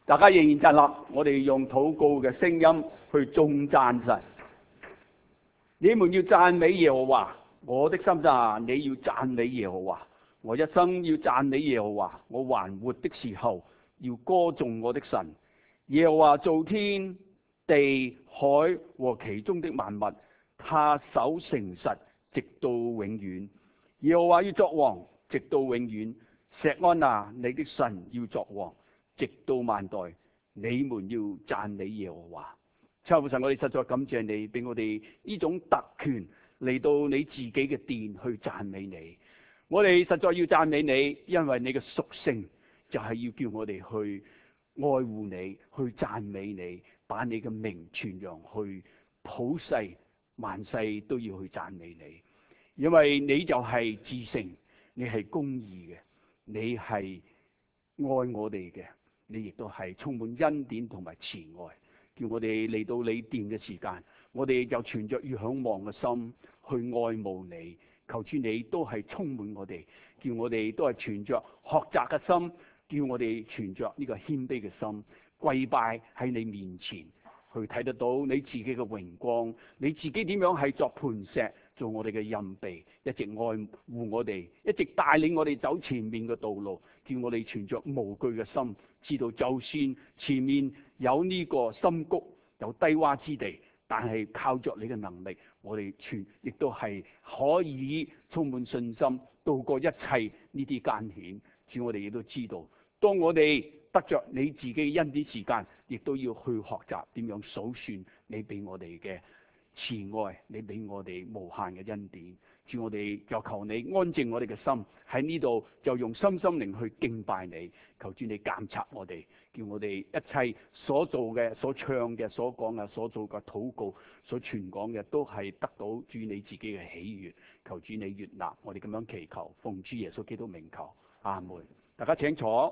大家仍然站立，我哋用禱告嘅聲音去頌讚神。你們要讚美耶和華，我的心啊，你要讚美耶和華。我一生要讚美耶和華，我還活的時候要歌頌我的神。耶和華造天地海和其中的萬物，他守誠實直到永遠。耶和華要作王直到永遠。錫安啊，你的神要作王直到萬代。你們要讚美耶和華。親愛的神，我哋實在感謝你，俾我哋呢種特權嚟到你自己嘅殿去讚美你。我哋實在要讚美你，因為你嘅屬性就係要叫我哋去愛護你，去讚美你，把你嘅名傳揚去普世，萬世都要去讚美你。因為你就係至聖，你係公義嘅，你係愛我哋嘅，你亦都係充滿恩典同埋慈愛。叫我哋嚟到你殿嘅時間，我哋就存着要向望嘅心去愛慕你。求主你都係充滿我哋，叫我哋都係存着學習嘅心，叫我哋存着呢個謙卑嘅心，跪拜喺你面前，去睇得到你自己嘅榮光，你自己點樣係作磐石，做我哋嘅蔭庇，一直愛護我哋，一直帶領我哋走前面嘅道路，叫我哋存着無懼嘅心，知道就算前面有呢個深谷，有低洼之地，但係靠着你嘅能力，我哋亦都係可以充滿信心度過一切呢啲艱險。主，我哋亦都知道，當我哋得着你自己恩典時間，亦都要去學習點樣數算你俾我哋嘅慈愛，你俾我哋無限嘅恩典。主，我哋就求你安靜我哋嘅心喺呢度，就用心靈去敬拜你。求主你監察我哋，叫我哋一切所做嘅、所唱嘅、所講嘅、所做嘅禱告、所傳講嘅，都係得到主你自己嘅喜悅。求主你悅納我哋咁樣祈求，奉主耶穌基督名求，阿門。大家請坐。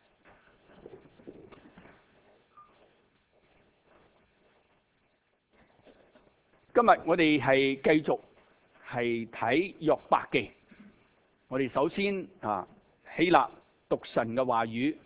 今日我哋係繼續係睇約伯記。我哋首先起立讀神嘅話語。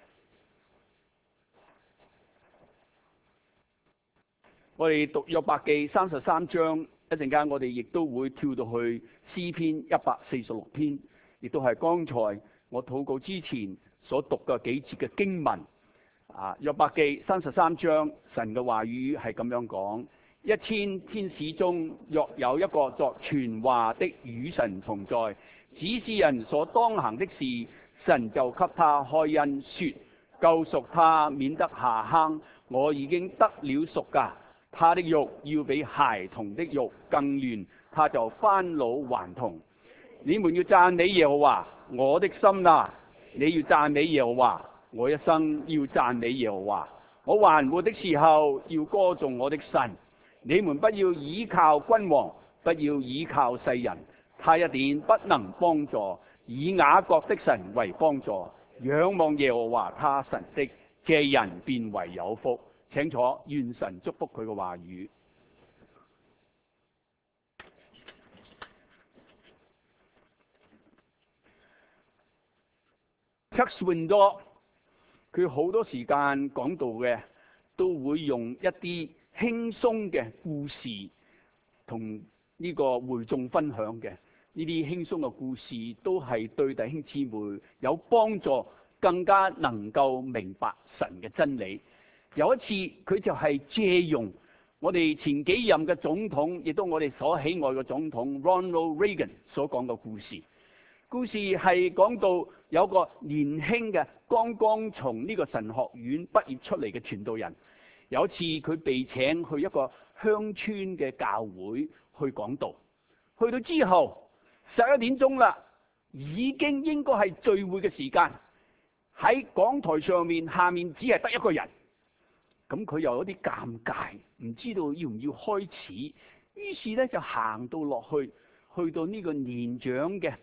我哋讀約伯記33章，一陣間我哋亦都會跳到去詩篇146篇，亦都係剛才我禱告之前所讀嘅幾節嘅經文。約伯記33章，神嘅話語係咁樣講：1000天使中，若有一個作傳話的與神同在，指示人所當行的事，神就給他開恩說：救贖他，免得下坑。我已經得了贖價，他的肉要比孩童的肉更嫩，他就返老還童。你們要讚美耶和華，我的心啊，你要讚美耶和華，我一生要讚美耶和華。我還活的時候要歌頌我的神。你們不要倚靠君王，不要倚靠世人，他一點不能幫助。以雅各的神為幫助，仰望耶和華他神的，這人便為有福。請坐，願神祝福佢嘅話語。Chuck Swindoll 佢好多時間講道嘅，都會用一啲輕鬆嘅故事同呢個會眾分享嘅。呢啲輕鬆嘅故事都係對弟兄姊妹有幫助，更加能夠明白神嘅真理。有一次佢就係借用我哋前幾任嘅總統，亦都我哋所喜愛嘅總統 Ronald Reagan 所講嘅故事。故事係講到有個年輕嘅剛剛從呢個神學院畢業出嚟嘅傳道人，有一次佢被請去一個鄉村嘅教會去講道。去到之後11點鐘啦，已經應該係聚會嘅時間。喺講台上面，下面只係得一個人。咁佢又有啲尷尬，唔知道要唔要開始。於是咧就行到落去，去到呢個年長嘅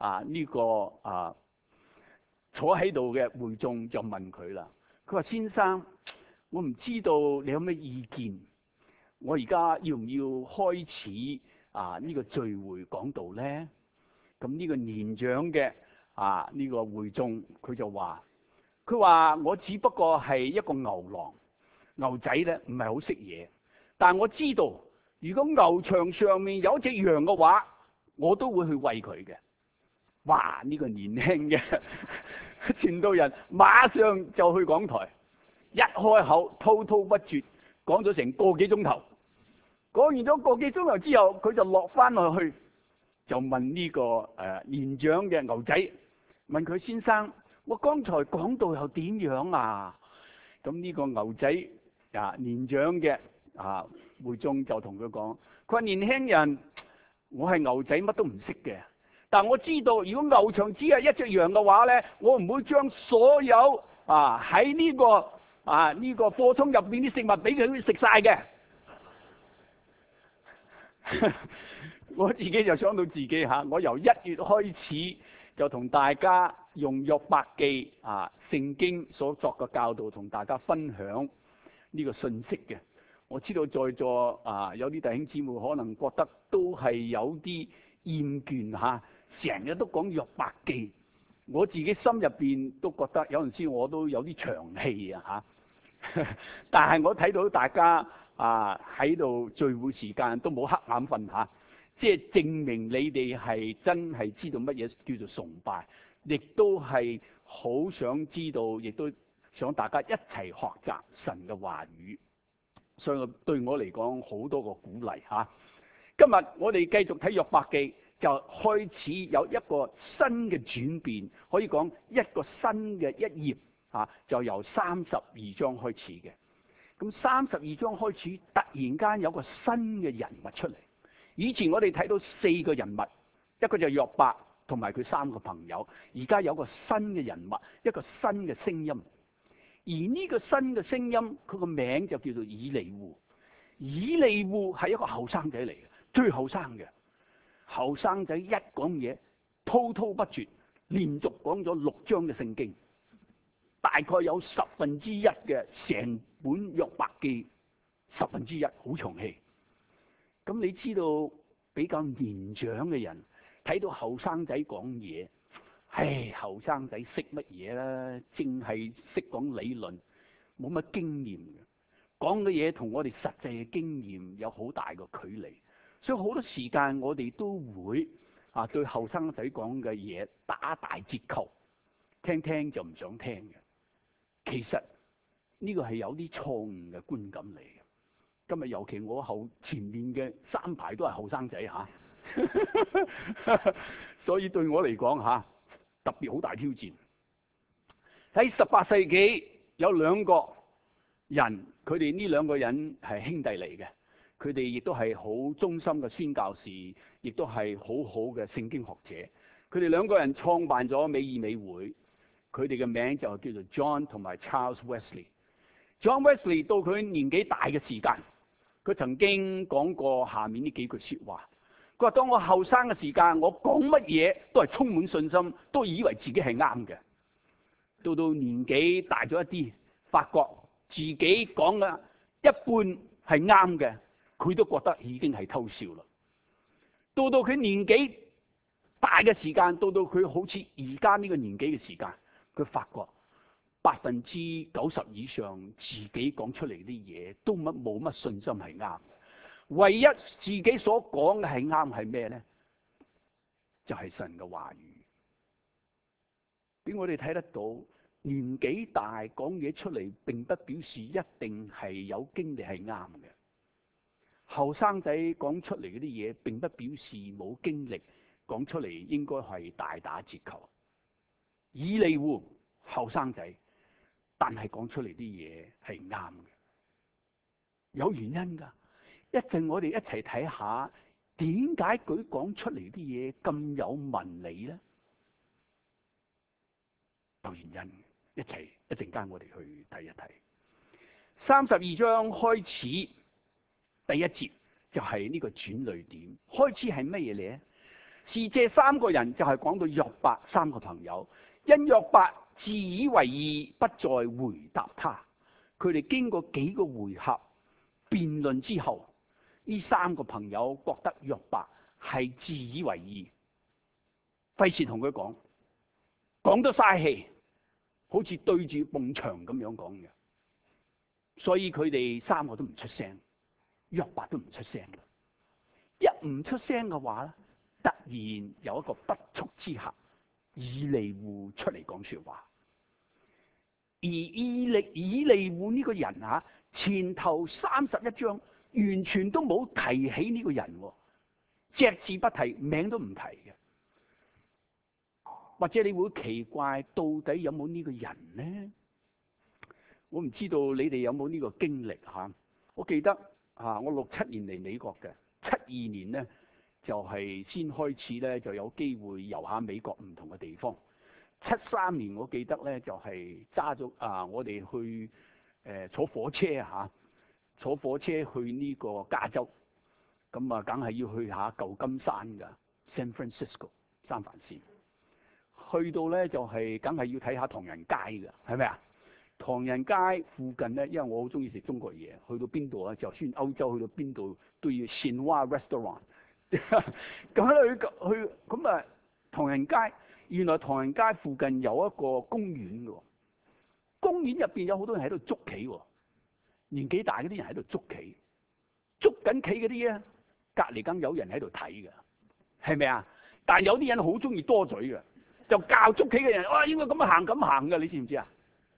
坐喺度嘅會眾就問佢啦。佢話：先生，我唔知道你有咩意見，我而家要唔要開始呢個聚會講道咧？咁呢個年長嘅呢個會眾佢就話： 佢話我只不過係一個牛郎，牛仔咧唔係好識嘢，但我知道如果牛場上面有一隻羊嘅話，我都會去餵佢嘅。哇！呢個年輕嘅傳道人馬上就去講台，一開口滔滔不絕，講咗成個幾鐘頭。講完咗個幾鐘頭之後，佢就落翻落去，就問呢個年長嘅牛仔，問佢：先生，我剛才講到又點樣啊？咁呢個牛仔年長嘅會眾就同佢講：佢話年輕人，我係牛仔，乜都唔識嘅。但我知道，如果牛場只係一隻羊嘅話咧，我唔會將所有喺呢個貨倉入邊啲食物俾佢食晒嘅。我自己就想到自己我由1月開始就同大家用約伯記聖經所作嘅教導同大家分享呢個信息嘅。我知道在座有啲弟兄姊妹可能覺得都係有啲厭倦成日都講約伯記，我自己心入邊都覺得有陣時我都有啲長氣但係我睇到大家喺度聚會時間都冇瞌眼瞓即係證明你哋係真係知道乜嘢叫做崇拜，亦都係好想知道，亦都想大家一齊學習神嘅話語，所以對我嚟講好多個鼓勵今日我哋繼續睇約伯記，就開始有一個新嘅轉變，可以講一個新嘅一頁就由32章開始嘅。咁32章開始，突然間有個新嘅人物出嚟。以前我哋睇到4個人物，一個就約伯同埋佢3個朋友，而家有個新嘅人物，一個新嘅聲音。而呢個新嘅聲音，佢個名就叫做以利戶。以利戶係一個後生仔嚟嘅，最後生嘅。後生仔一講嘢滔滔不絕，連續講咗6章嘅聖經，大概有1/10嘅成本約伯記1/10，好長氣。咁你知道比較年長嘅人睇到後生仔講嘢，後生仔識乜嘢啦？淨係識講理論，冇乜經驗嘅，講嘅嘢同我哋實際嘅經驗有好大個距離。所以好多時間我哋都會對後生仔講嘅嘢打大折扣，聽聽就唔想聽嘅。其實呢個係有啲錯誤嘅觀感嚟嘅。今日尤其我前面嘅3排都係後生仔所以對我嚟講特別好大挑戰。喺18世紀有2個人，佢哋呢2個人係兄弟嚟嘅。佢哋亦都係好忠心嘅宣教士，亦都係好好嘅聖經學者。佢哋2個人創辦咗美爾美會，佢哋嘅名就叫做 John 同埋 Charles Wesley。John Wesley 到佢年紀大嘅時間，佢曾經講過下面呢幾句說話。佢話：當我後生嘅時間，我講乜嘢都係充滿信心，都以為自己係啱嘅。到年紀大咗一啲，發覺自己講嘅一半係啱嘅，佢都覺得已經係偷笑啦。到佢年紀大嘅時間，到佢好似而家呢個年紀嘅時間，佢發覺90%以上自己講出嚟啲嘢都冇乜信心係啱。唯一自己所講嘅係啱係咩咧？就係神嘅話語。俾我哋睇得到，年紀大講嘢出嚟，並不表示一定係有經歷係啱嘅。後生仔講出嚟嗰啲嘢，並不表示冇經歷，講出嚟應該係大打折扣。以利戶後生仔，但係講出嚟啲嘢係啱嘅，有原因㗎。一陣我哋一齊睇下，點解佢講出嚟啲嘢咁有文理咧？有原因，一陣間我哋去睇一睇。32章開始第一節就係呢個轉捩點。開始係乜嘢咧？是這3個人就係講到約伯3個朋友，因約伯自以為義，不再回答他。佢哋經過幾個回合辯論之後，呢3個朋友覺得約伯係自以為義，費事同佢講，講到嘥氣。 好似對住埲牆咁樣講嘅。所以佢哋三個都唔出聲，約伯都唔出聲。一唔出聲嘅話咧，突然有一個不速之客以利戶出嚟講說話。而以利戶呢個人前頭31章完全都冇提起呢個人，隻字不提，名都唔提嘅。或者你會奇怪，到底有冇呢個人呢？我唔知道你哋有冇呢個經歷吓。我記得我67年嚟美國嘅，72年呢就係先開始咧就有機會遊下美國唔同嘅地方。73年我記得咧就係揸咗我哋去坐火車坐火車去呢個加州，咁梗係要去下舊金山噶 San Francisco 三藩市。去到咧就係梗係要睇下唐人街噶，係咪啊？唐人街附近咧，因為我好中意食中國嘢，去到邊度啊？就算歐洲去到邊度都要 Chinois restaurant。咁去咁唐人街，原來唐人街附近有一個公園嘅，公園入邊有好多人喺度捉棋，年紀大嗰啲人喺度捉棋，捉緊棋嗰啲隔離梗有人喺度睇嘅，係咪啊？但係有啲人好中意多嘴嘅，就教捉棋嘅人，哇，應該咁行咁行嘅，你知唔知啊？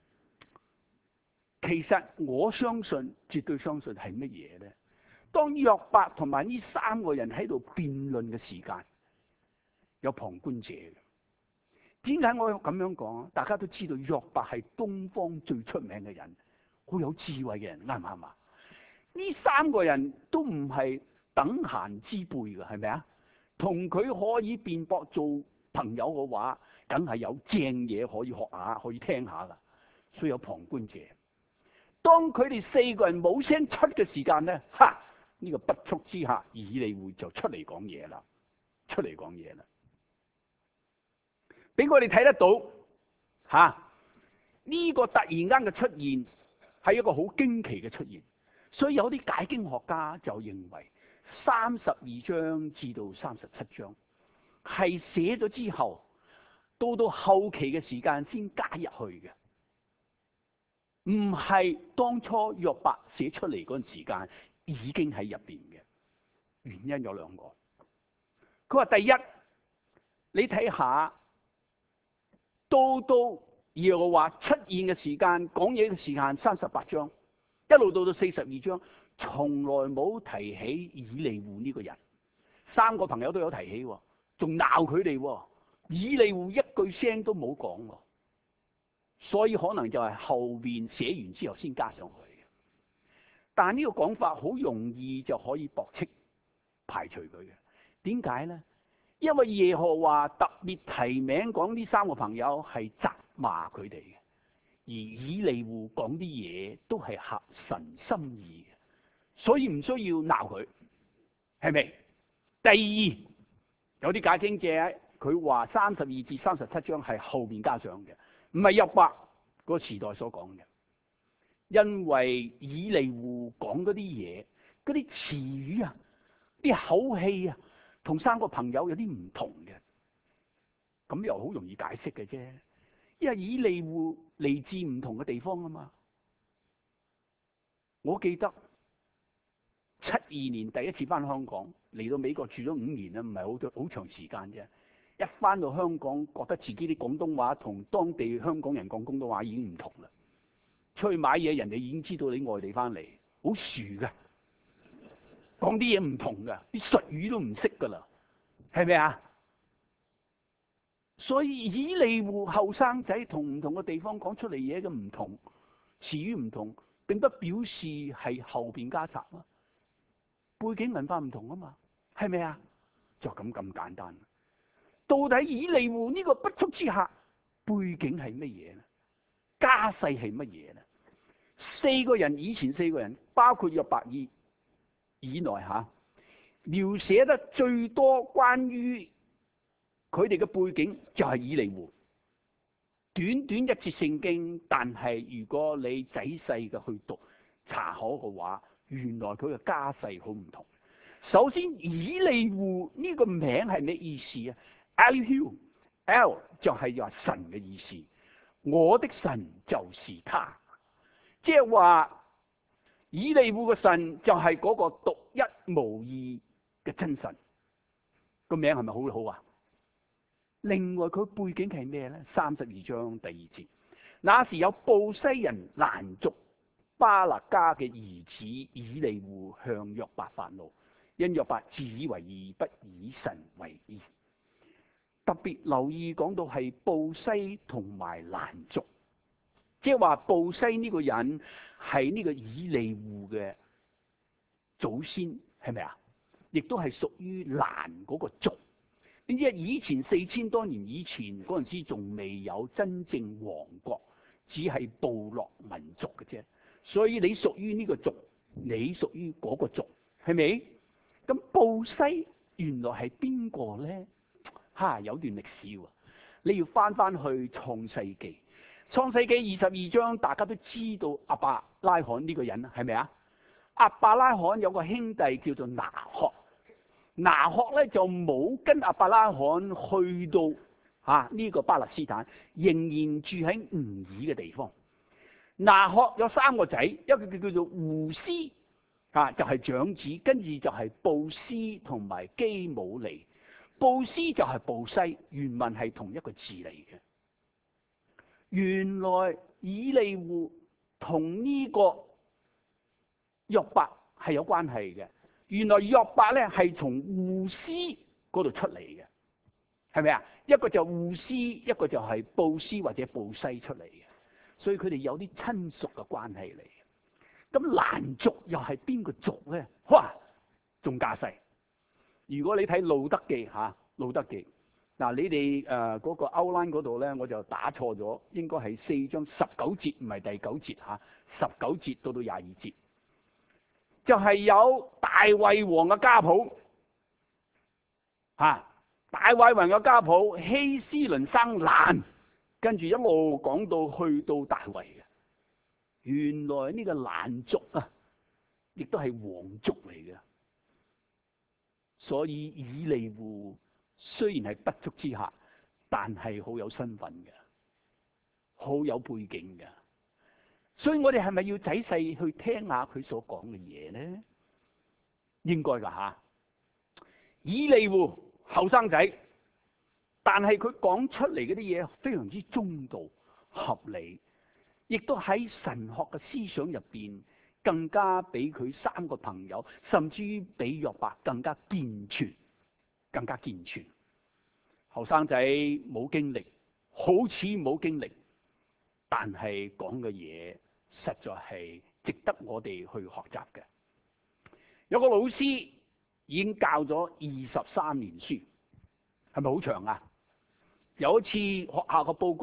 其實我相信，絕對相信係乜嘢咧？當約伯同埋呢三個人喺度辯論嘅時間，有旁觀者嘅。點解我咁樣講？大家都知道約伯係東方最出名嘅人，好有智慧嘅人，啱唔啱啊？呢三個人都唔係等閒之輩嘅，係咪啊？同佢可以辯駁做朋友嘅話，梗係有正嘢可以學下，可以聽下噶。所以有旁觀者。當佢哋四個人冇聲出嘅時間咧，呢個不速之客以利戶就出嚟講嘢啦，出嚟講嘢啦，俾我哋睇得到呢個突然間嘅出現係一個好驚奇嘅出現。所以有啲解經學家就認為32章至到37章係寫咗之後，到後期嘅時間先加入去嘅。唔係當初約伯寫出嚟嗰陣時間已經喺入邊嘅。原因有兩個。佢話第一，你睇下到耶和華出現嘅時間，講嘢嘅時間38章，一路到42章，從來冇提起以利戶呢個人。三個朋友都有提起，仲鬧佢哋。以利戶一句聲都冇講。所以可能就係後邊寫完之後先加上去嘅，但呢個講法好容易就可以駁斥排除佢嘅。點解咧？因為耶和華特別提名講呢三個朋友係責罵佢哋嘅，而以利戶講啲嘢都係合神心意嘅，所以唔需要鬧佢，係咪？第二，有啲解經者佢話32至37章係後邊加上嘅。唔係約伯個時代所講嘅，因為以利戶講嗰啲嘢，嗰啲詞語啲口氣同三個朋友有啲唔同嘅，咁又好容易解釋嘅啫。因為以利戶嚟自唔同嘅地方啊嘛。我記得72年第一次翻香港，嚟到美國住咗5年啦，唔係好長時間啫。一翻到香港，覺得自己啲廣東話同當地香港人講廣東話已經唔同啦。出去買嘢，人哋已經知道你外地翻嚟，好殊嘅，講啲嘢唔同嘅，啲術語都唔識噶啦，係咪啊？所以以利戶後生仔同唔同嘅地方講出嚟嘢嘅唔同，詞語唔同，並不表示係後邊加插啊。背景文化唔同啊嘛，係咪啊？就咁簡單。到底以利戶呢個不速之客背景係乜嘢咧？家世係乜嘢咧？以前四個人，包括約伯以內描寫得最多關於佢哋嘅背景就係以利戶。短短一節聖經，但係如果你仔細嘅去讀查考嘅話，原來佢嘅家世好唔同。首先，以利戶呢個名係咩意思啊？Elihu，L 就係話神嘅意思我的神就是他。即係話以利戶嘅神就係嗰個獨一無二嘅真神。個名係咪好好啊？另外佢背景係咩咧？32章第2節，那時有布西人蘭族巴勒加嘅兒子以利戶向約伯發怒，因約伯自以為義，不以神為義。特別留意講到係布西同埋蘭族，即係話布西呢個人係呢個以利戶嘅祖先，係咪啊？亦都係屬於蘭嗰個族。點知以前4000多年以前嗰陣時仲未有真正王國，只係部落民族嘅啫。所以你屬於呢個族，你屬於嗰個族，係咪？咁布西原來係邊個咧？有段歷史喎，你要翻去創世紀。創世紀22章，大家都知道亞伯拉罕呢個人，係咪啊？亞伯拉罕有個兄弟叫做拿鶴。拿鶴咧就冇跟亞伯拉罕去到呢個巴勒斯坦，仍然住喺吾爾嘅地方。拿鶴有3個仔，一個叫做戶斯，就係長子，跟住就係布斯同埋基姆利。布斯就係布西，原文係同一個字嚟嘅。原來以利戶同呢個約伯係有關係嘅。原來約伯咧係從戶斯嗰度出嚟嘅，係咪啊？一個就戶斯，一個就係布斯或者布西出嚟嘅，所以佢哋有啲親屬嘅關係嚟嘅。咁蘭族又係邊個族咧？哇，仲架勢！如果你睇路德記路德記嗱，你哋嗰個 outline 嗰度咧，我就打錯咗，應該係4章19節，唔係第9節19節到22節。就係有大衛王嘅家譜，大衛王嘅家譜，希斯倫生蘭，跟住一路講到去到大衛嘅。原來呢個蘭族亦都係王族嚟嘅。所以以利戶雖然係不足之下，但係好有身份嘅，好有背景嘅。所以我哋係咪要仔細去聽下佢所講嘅嘢咧？應該噶以利戶後生仔，但係佢講出嚟嗰啲嘢非常之中道合理，亦都喺神學嘅思想入邊更加比佢3個朋友，甚至於比約伯更加健全，更加健全。後生仔冇經歷，好似冇經歷，但係講嘅嘢實在係值得我哋去學習嘅。有個老師已經教咗23年書，係咪好長啊？有一次學校個報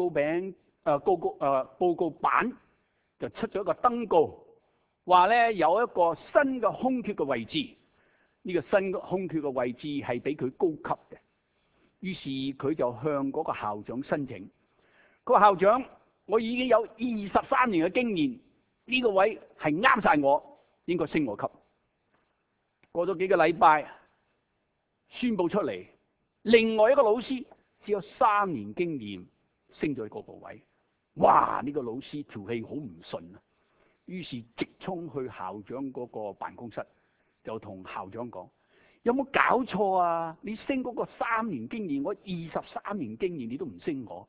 告版就出咗一個登告，話咧有一個新嘅空缺嘅位置，呢個新嘅空缺嘅位置係比佢高級嘅。於是佢就向嗰個校長申請，佢話校長，我已經有23年嘅經驗，呢個位係啱晒我，應該升我級。過咗幾個禮拜，宣布出嚟，另外一個老師只有3年經驗，升咗嗰個位。哇！呢個老師條氣好唔順啊，於是直衝去校長嗰個辦公室，就同校長講：有冇搞錯啊？你升嗰個3年經驗，我23年經驗，你都唔升我，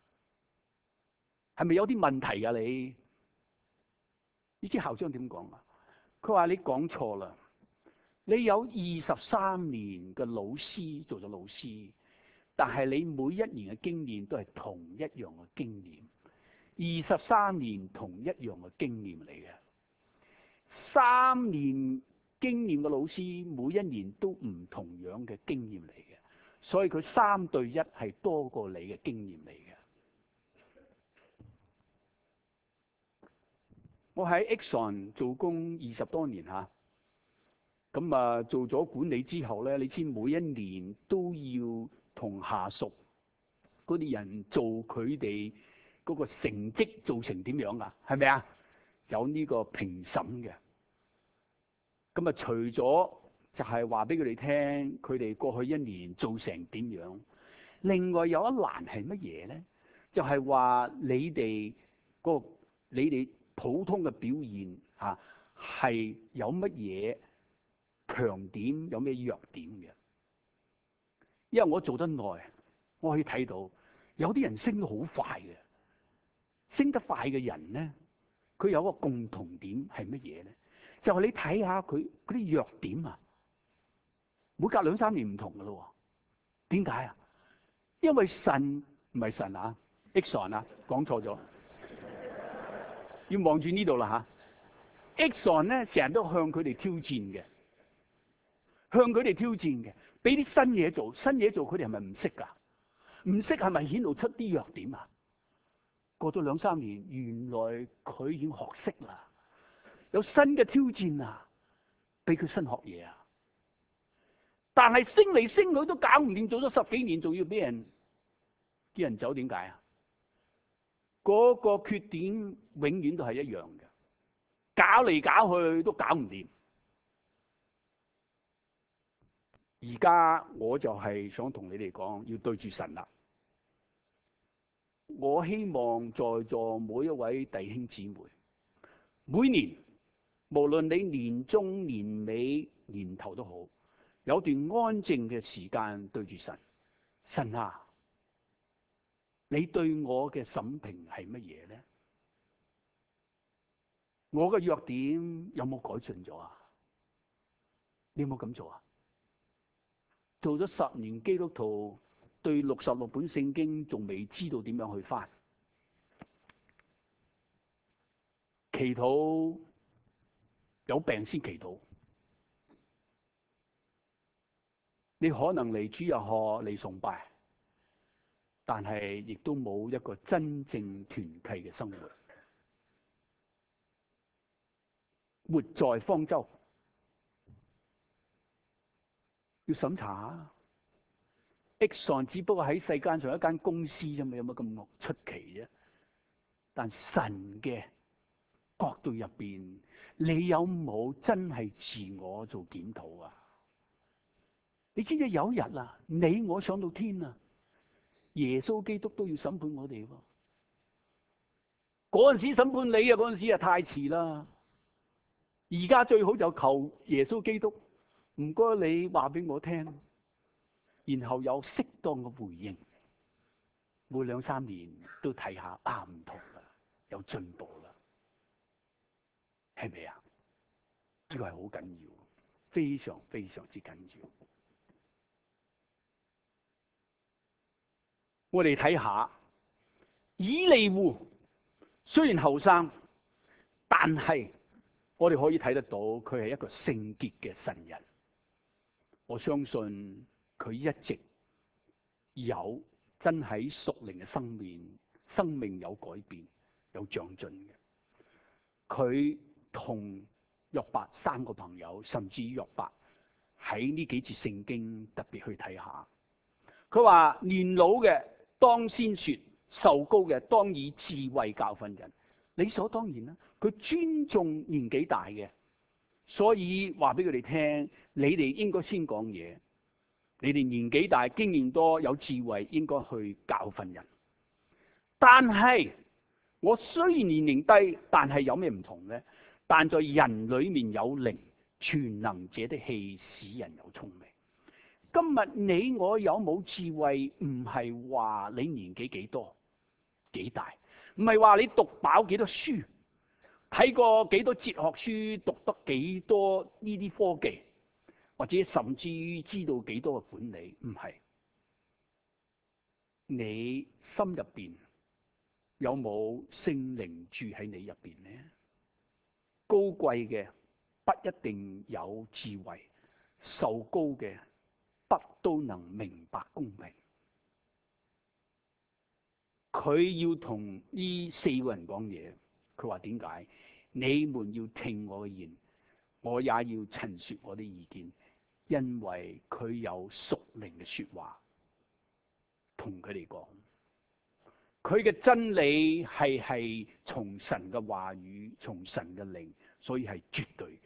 係咪有啲問題啊？你知校長點講啊？佢話你講錯啦，你有23年嘅老師做咗老師，但係你每一年嘅經驗都係同一樣嘅經驗，23年同一樣嘅經驗嚟嘅。3年經驗嘅老師每一年都唔同樣嘅經驗嚟嘅，所以佢3對1係多過你嘅經驗嚟嘅。我喺 Exxon 做工20多年咁做咗管理之後咧，你知每一年都要同下屬嗰啲人做佢哋嗰個成績做成點樣啊？係咪啊？有呢個評審嘅。咁除咗就係話俾佢哋聽，佢哋過去1年做成點樣？另外有一欄係乜嘢咧？ 就係話你哋你哋普通嘅表現嚇係有乜嘢強點，有咩弱點嘅。因為我做得耐，我可以睇到有啲人升得好快嘅，升得快嘅人咧，佢有一個共同點係乜嘢咧？就係你睇下佢嗰啲弱點啊，每隔2-3年唔同噶咯。點解啊？因為神唔係神啊 ，Exxon 啊，講錯咗，要望住呢度啦吓。Exxon 咧成日都向佢哋挑戰嘅，向佢哋挑戰嘅，俾啲新嘢做，新嘢做佢哋係咪唔識噶？唔識係咪顯露出啲弱點啊？過咗2-3年，原來佢已經學識啦，有新嘅挑戰啊，俾佢新學嘢啊。但係升嚟升去都搞唔掂，做咗10幾年，仲要俾人叫人走，點解啊？嗰個缺點永遠都係一樣嘅，搞嚟搞去都搞唔掂。而家我就係想同你哋講，要對住神啦。我希望在座每一位弟兄姊妹，每年無論你年中、年尾、年頭都好，有段安靜嘅時間對住神。神啊，你對我嘅審評係乜嘢咧？我嘅弱點有冇改進咗啊？你有冇咁做啊？做咗10年基督徒，對66本聖經仲未知道點樣去翻。祈禱有病先祈禱。你可能嚟主日學嚟崇拜，但係亦都冇一個真正團契嘅生活。活在方舟，要審查下。Exxon 只不過喺世間上一間公司啫嘛，有乜咁出奇啫？但神嘅角度入邊，你有冇真係自我做檢討啊？你知唔知有一日啊，你我上到天啊，耶穌基督都要審判我哋喎。嗰陣時審判你啊，嗰陣時啊太遲啦。而家最好就求耶穌基督，唔該你話俾我聽，然後有適當嘅回應。每2-3年都睇下唔同啦，有進步啦，係咪啊？呢個係好緊要，非常非常之緊要。我哋睇下以利戶，雖然後生，但係我哋可以睇得到佢係一個聖潔嘅神人。我相信佢一直有真喺屬靈嘅生命有改變、有長進嘅。佢同約伯3個朋友，甚至約伯喺呢幾節聖經特別去睇下。佢話年老嘅當先說，壽高嘅當以智慧教訓人。理所當然啦，佢尊重年紀大嘅，所以話俾佢哋聽，你哋應該先講嘢。你哋年紀大、經驗多、有智慧，應該去教訓人。但係我雖然年齡低，但係有咩唔同呢？但在人裏面有靈，全能者的氣使人有聰明。今日你我有冇智慧，唔係話你年紀幾多幾大，唔係話你讀飽幾多書，睇過幾多哲學書，讀得幾多呢啲科技，或者甚至於知道幾多嘅管理，唔係。你心入邊有冇聖靈住喺你入邊呢？高貴嘅不一定有智慧，受高嘅不都能明白公平。佢要同呢4個人講嘢，佢話點解？你們要聽我嘅言，我也要陳說我的意見，因為佢有屬靈嘅說話同佢哋講。佢嘅真理係從神嘅話語，從神嘅靈，所以係絕對嘅。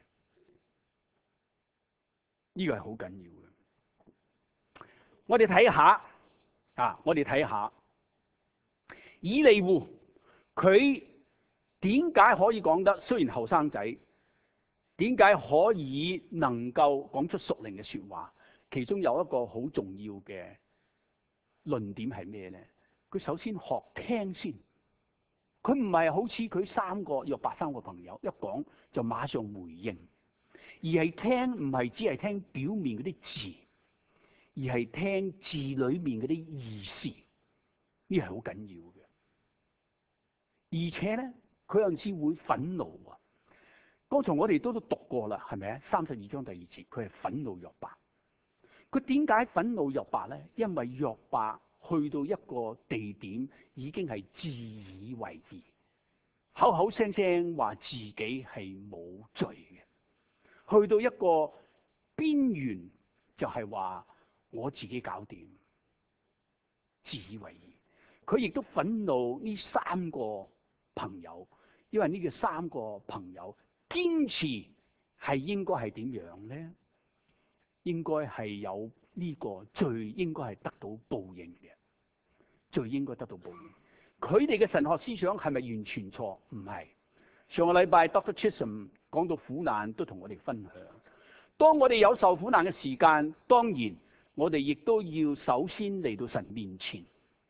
呢個係好緊要嘅。我哋睇下以利戶佢點解可以講得？雖然後生仔，點解可以能夠講出屬靈嘅說話？其中有一個好重要嘅論點係咩呢？佢首先學聽先，佢唔係好似佢約伯三個朋友一講就馬上回應，而係聽唔係只係聽表面嗰啲字，而係聽字裏面嗰啲意思，呢係好緊要嘅。而且咧，佢有陣時會憤怒啊！剛才我哋都讀過啦，係咪啊？32章第2節，佢係憤怒約伯。佢點解憤怒約伯咧？因為約伯去到一個地點，已經係自以為義，口口聲聲話自己係冇罪嘅，去到一個邊緣就係話我自己搞掂，自以為義。佢亦都憤怒呢3個朋友，因為呢個3個朋友堅持係應該係點樣咧？應該係有呢個罪，應該係得到報應嘅。罪應該得到報應。佢哋嘅神學思想係咪完全錯？唔係。上個禮拜 Dr. Chisholm 講到苦難，都同我哋分享。當我哋有受苦難嘅時間，當然我哋亦都要首先嚟到神面前，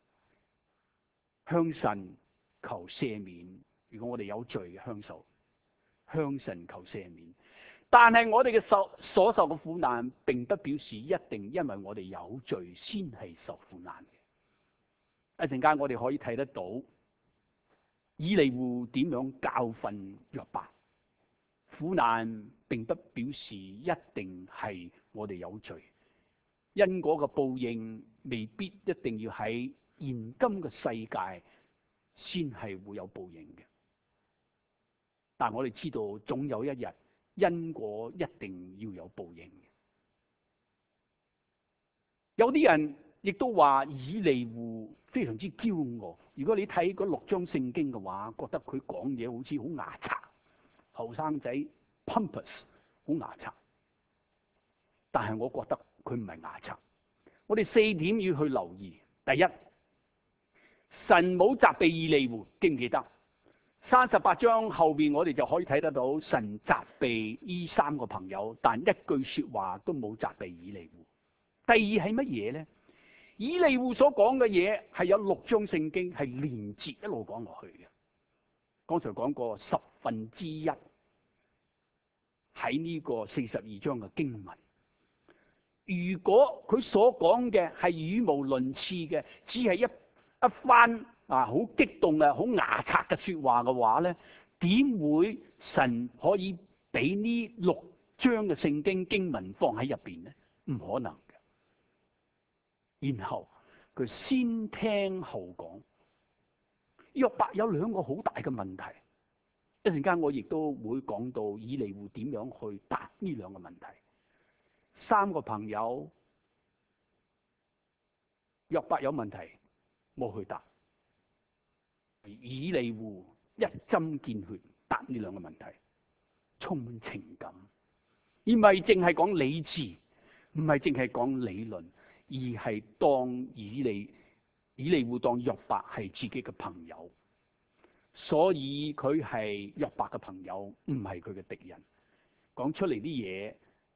向神求赦免。如果我哋有罪嘅，向神求赦免。但係我哋嘅所受嘅苦難，並不表示一定因為我哋有罪先係受苦難嘅。一陣間我哋可以睇得到以利戶點樣教訓約伯。苦難並不表示一定係我哋有罪，因果嘅報應未必一定要喺現今嘅世界先係會有報應嘅。但我哋知道總有一日，因果一定要有報應嘅。有啲人亦都話以利戶非常之驕傲。如果你睇嗰6章聖經嘅話，覺得佢講嘢好似好牙擦，後生仔 pompous 好牙擦。但係我覺得佢唔係牙擦。我哋4點要去留意。第一，神冇責備以利戶，記唔記得？38章後邊我哋就可以睇得到神責備呢3個朋友，但一句說話都冇責備以利戶。第二係乜嘢呢？以利戶所講嘅嘢係有6章聖經係連接一路講落去嘅。剛才講過1/10喺呢個42章嘅經文。如果佢所講嘅係語無倫次嘅，只係一番好激動嘅、好牙擦嘅說話嘅話咧，點會神可以俾呢6章嘅聖經經文放喺入邊呢？唔可能嘅。然後佢先聽後講。約伯有2個好大嘅問題，一陣間我亦都會講到以利戶點樣去答呢2個問題。3個朋友，約伯有問題冇去答，以利戶一針見血答呢2個問題，充滿情感，而唔係淨係講理智，唔係淨係講理論，而係當以利戶當約伯係自己嘅朋友，所以佢係約伯嘅朋友，唔係佢嘅敵人。講出嚟啲嘢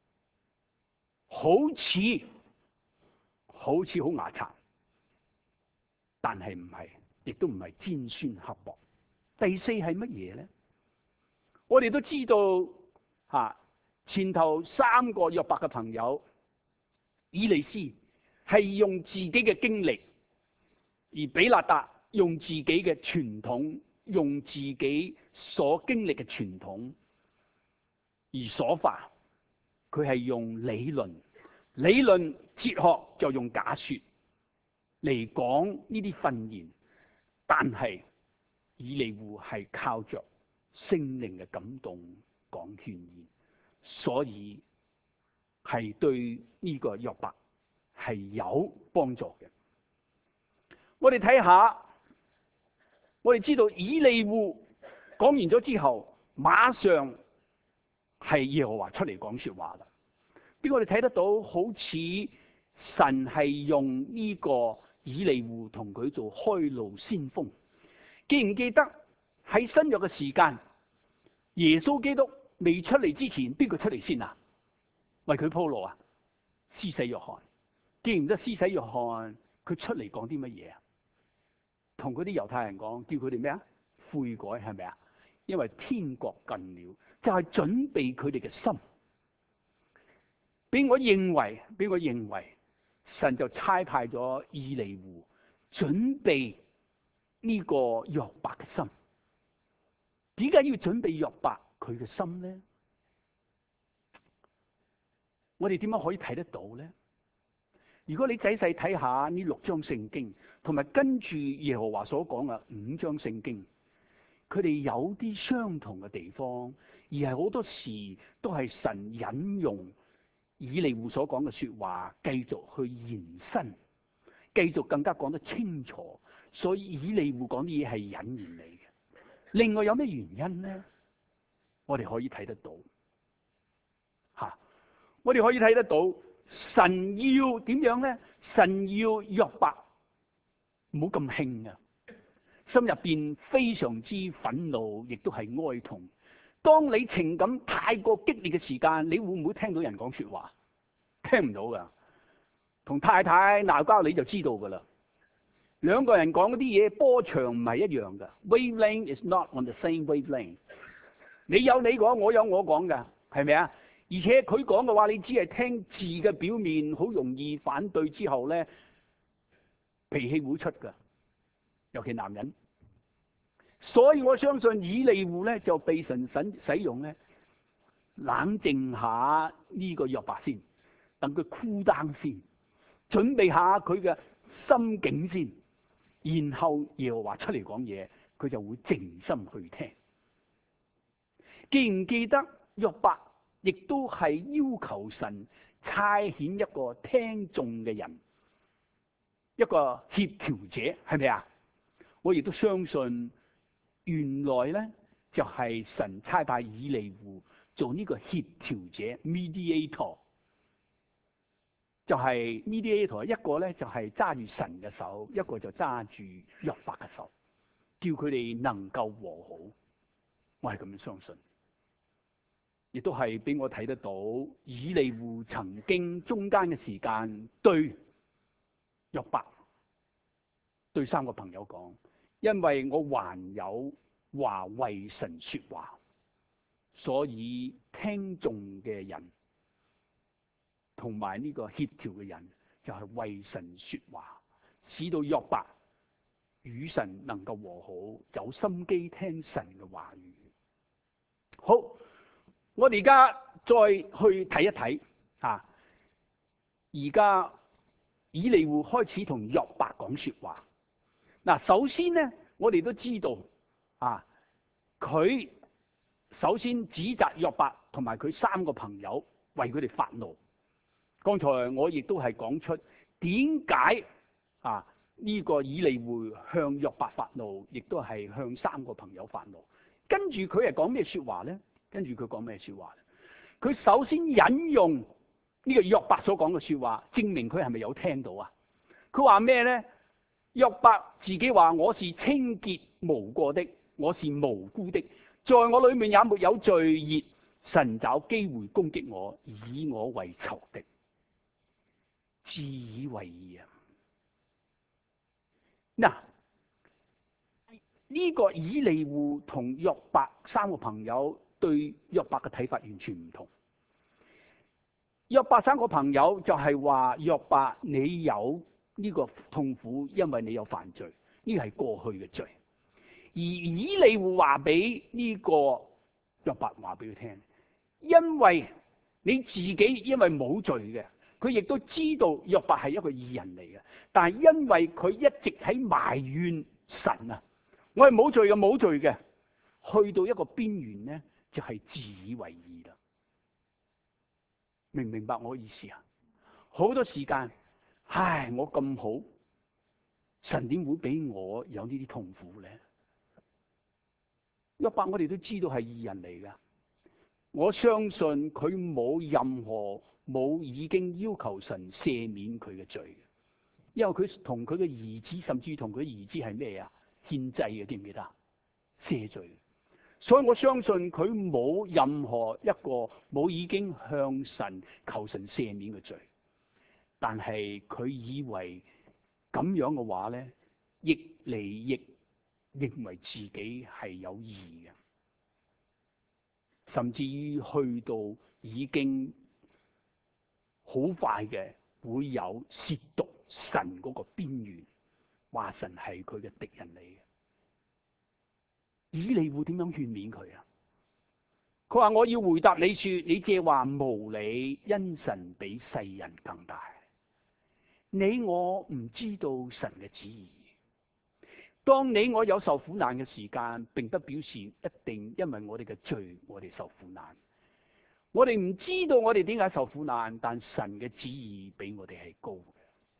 好似好牙擦，但係唔係，亦都唔係尖酸刻薄。第4係乜嘢咧？我哋都知道前頭3個約伯嘅朋友，以利斯係用自己嘅經歷，而比勒達用自己嘅傳統，用自己所經歷嘅傳統，而所發佢係用理論哲學，就用假說嚟講呢啲訓言。但係以利戶係靠着聖靈嘅感動講勸言，所以係對呢個約伯係有幫助嘅。我哋睇下，我哋知道以利戶講完咗之後，馬上係耶和華出嚟講說話啦。俾我哋睇得到，好似神係用呢個以利戶同佢做開路先鋒， 記唔記得喺新約嘅時間，耶穌基督未出嚟之前，邊個出嚟先啊？為佢鋪路啊？施洗約翰。記唔得施洗約翰佢出嚟講啲乜嘢啊？同嗰啲猶太人講，叫佢哋咩啊？悔改，係咪啊？因為天國近了，就係準備佢哋嘅心。俾我認為，神就差派咗以利戶準備呢個約伯嘅心。點解要準備約伯佢嘅心呢？我哋點樣可以睇得到呢？如果你仔細睇下呢6章聖經，同埋跟住耶和華所講嘅5章聖經，佢哋有啲相同嘅地方，而係好多時都係神引用以利戶所講嘅說話，繼續去延伸，繼續更加講得清楚。所以以利戶講啲嘢係引言嚟嘅。另外有咩原因呢？我哋可以睇得到，我哋可以睇得到，神要點樣呢？神要約伯唔好咁興啊，心入邊非常之憤怒，亦都係哀痛。當你情感太過激烈嘅時間，你會唔會聽到人講說話？聽唔到噶。同太太鬧交你就知道噶啦。兩個人講嗰啲嘢波長唔係一樣噶 ，wavelength is not on the same wavelength。你有你講，我有我講噶，係咪啊？而且佢講嘅話，你只係聽字嘅表面，好容易反對之後咧，脾氣會出噶，尤其男人。所以我相信以利戶咧就被神使用咧，冷靜下呢個約伯先，等佢cool down先，準備下佢嘅心境先，然後耶和華出嚟講嘢，佢就會靜心去聽。記唔記得約伯亦都係要求神差遣一個聽眾嘅人，一個協調者，係咪啊？我亦都相信。原來咧就係神差派以利戶做呢個協調者 mediator， 就係 mediator， 一個咧就係揸住神嘅手，一個就揸住約伯嘅手，叫佢哋能夠和好。我係咁樣相信，亦都係俾我睇得到以利戶曾經中間嘅時間對約伯對3個朋友講。因為我還有話為神說話，所以聽眾嘅人同埋呢個協調嘅人就係為神說話，使到約伯與神能夠和好，有心機聽神嘅話語。好，我哋而家再去睇一睇而家以利戶開始同約伯講說話。嗱，首先咧，我哋都知道佢首先指責約伯同埋佢3個朋友為佢哋發怒。剛才我亦都係講出點解呢個以利戶向約伯發怒，亦都係向3個朋友發怒。跟住佢係講咩說話咧？佢首先引用呢個約伯所講嘅說話，證明佢係咪有聽到啊？佢話咩咧？約伯自己話：我是清潔無過的，我是無辜的，在我裏面也沒有罪孽。神找機會攻擊我，以我為仇敵，自以為義啊！嗱，呢個以利戶同約伯3個朋友對約伯嘅睇法完全唔同。約伯3個朋友就係話：約伯，你有呢個痛苦，因為你有犯罪，呢個係過去嘅罪。而以利戶話俾呢個約伯話俾佢聽，因為你自己因為冇罪嘅，佢亦都知道約伯係一個義人嚟嘅，但係因為佢一直喺埋怨神啊，我係冇罪嘅，去到一個邊緣咧，就係自以為義啦。明唔明白我嘅意思啊？好多時間。唉，我咁好，神點會俾我有呢啲痛苦咧？約伯我哋都知道係義人嚟噶，我相信佢冇已經要求神赦免佢嘅罪，因為佢同佢嘅兒子，甚至同佢兒子係咩啊？ 獻祭嘅，記唔記得？赦罪。所以我相信佢冇任何一個冇已經向神求神赦免嘅罪，但係佢以為咁樣嘅話咧，亦嚟亦認為自己係有義嘅，甚至於去到已經好快嘅會有褻瀆神嗰個邊緣，話神係佢嘅敵人嚟嘅。以利戶點樣勸勉佢啊？佢話：我要回答你說，你這話無理，因神比世人更大。你我唔知道神嘅旨意。當你我有受苦難嘅時間，並不表示一定因為我哋嘅罪，我哋受苦難。我哋唔知道我哋點解受苦難，但神嘅旨意比我哋係高嘅。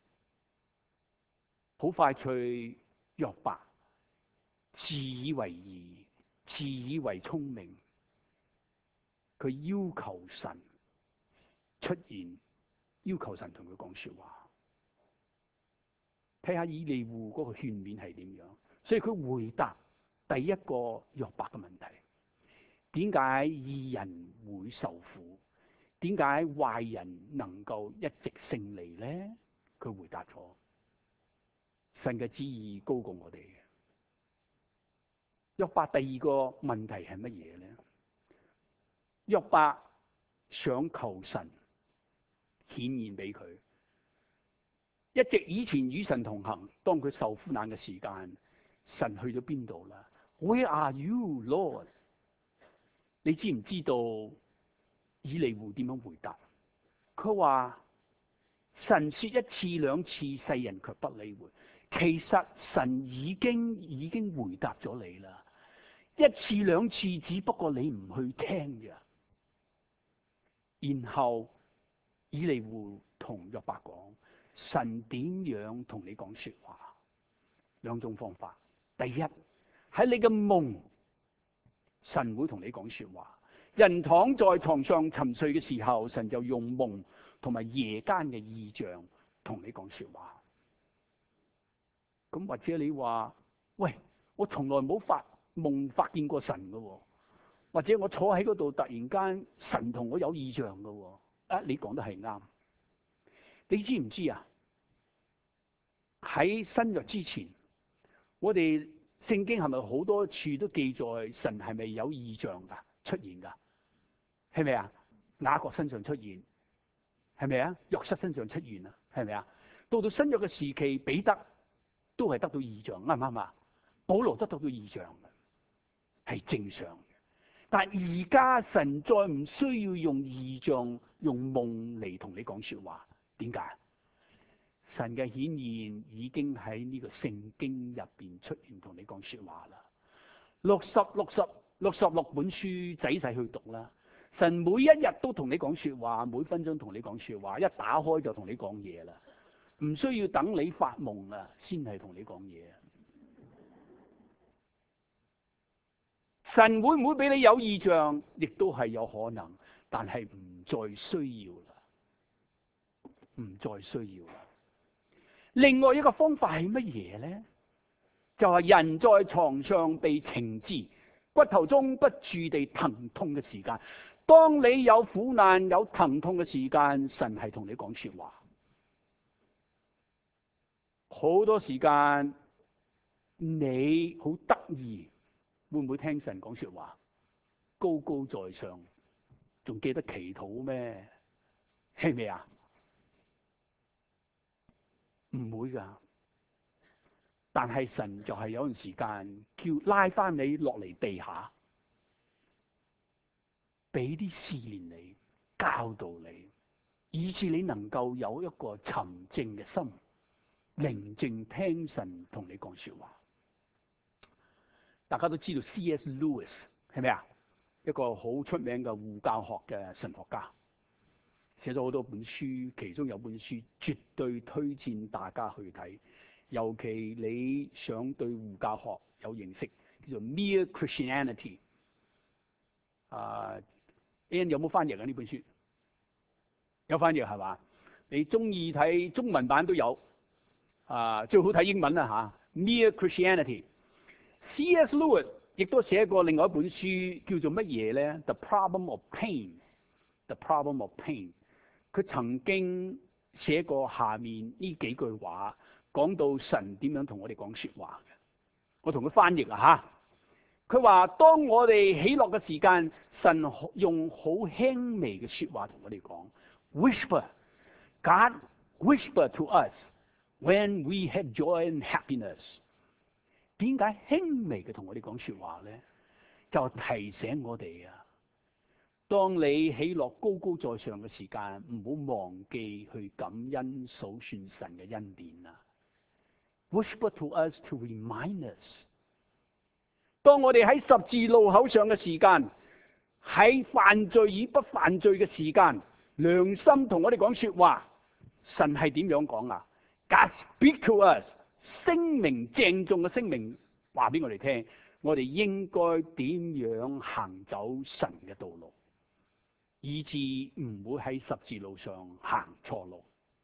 好快脆，約伯自以為義，自以為聰明，佢要求神出現，要求神同佢講說話。睇下以利戶嗰個勸勉係點樣，所以佢回答第一個約伯嘅問題：點解義人會受苦？點解壞人能夠一直勝利咧？佢回答咗：神嘅旨意高過我哋嘅。約伯第二個問題係乜嘢咧？約伯想求神顯現俾佢。一直以前與神同行，當佢受苦難嘅時間，神去咗邊度啦 ？Where are you, Lord？ 你知唔知道以利戶點樣回答？佢話：神說一次兩次，世人卻不理會。其實神已經回答咗你啦，一次兩次，只不過你唔去聽啫。然後以利戶同約伯講：神點樣同你講說話？兩種方法。第一，喺你嘅夢，神會同你講說話。人躺在床上沉睡嘅時候，神就用夢同埋夜間嘅異象同你講說話。咁或者你話：喂，我從來冇發夢發見過神㗎，或者我坐喺嗰度突然間神同我有異象㗎。啊，你講得係啱。你知唔知啊？喺新約之前，我哋聖經係咪好多處都記載神係咪有異象噶出現噶？係咪啊？雅各身上出現，係咪啊？約瑟身上出現啊？係咪啊？到新約嘅時期，彼得都係得到異象，啱唔啱啊？保羅得到異象嘅，係正常嘅。但而家神再唔需要用異象、用夢嚟同你講說話，點解？神嘅顯現已經喺呢個聖經入邊出現，同你講說話啦。66本書仔細去讀啦。神每一日都同你講說話，每分鐘同你講說話，一打開就同你講嘢啦，唔需要等你發夢啊，先係同你講嘢。神會唔會俾你有異象？亦都係有可能，但係唔再需要啦，唔再需要啦。另外一個方法係乜嘢咧？就係人在床上被情治，骨頭中不住地疼痛嘅時間。當你有苦難、有疼痛嘅時間，神係同你講說話。好多時間你好得意，會唔會聽神講說話？高高在上，仲記得祈禱咩？係咪啊？唔會噶。但係神就係有段時間叫拉翻你落嚟地下，俾啲試煉你，教導你，以致你能夠有一個沉靜嘅心，寧靜聽神同你講說話。大家都知道 C.S. Lewis 係咪啊？一個好出名嘅護教學嘅神學家，寫咗好多本書，其中有本書絕對推薦大家去睇。尤其你想對護教學有認識，叫做 Mere Christianity。Ian 有冇翻譯啊？呢本書有翻譯係嘛？你中意睇中文版都有，最好睇英文啦嚇。Mere Christianity C.S. Lewis 亦都寫過另外一本書，叫做乜嘢咧？ The Problem of Pain。The Problem of Pain。佢曾經寫過下面呢幾句話，講到神點樣同我哋講說話嘅。我同佢翻譯啊吓。佢話當我哋喜樂嘅時間，神用好輕微嘅說話同我哋講 ，whisper。God whisper to us when we have joy and happiness。點解輕微嘅同我哋講說話咧？就提醒我哋啊，當你喜樂高高在上嘅時間，唔好忘記去感恩數算神嘅恩典啊。Whisper to us to remind us。當我哋喺十字路口上嘅時間，喺犯罪與不犯罪嘅時間，良心同我哋講說話，神係點樣講啊？ God speak to us。聲明鄭重嘅聲明，話俾我哋聽，我哋應該點樣行走神嘅道路，以致唔會喺十字路上行錯路。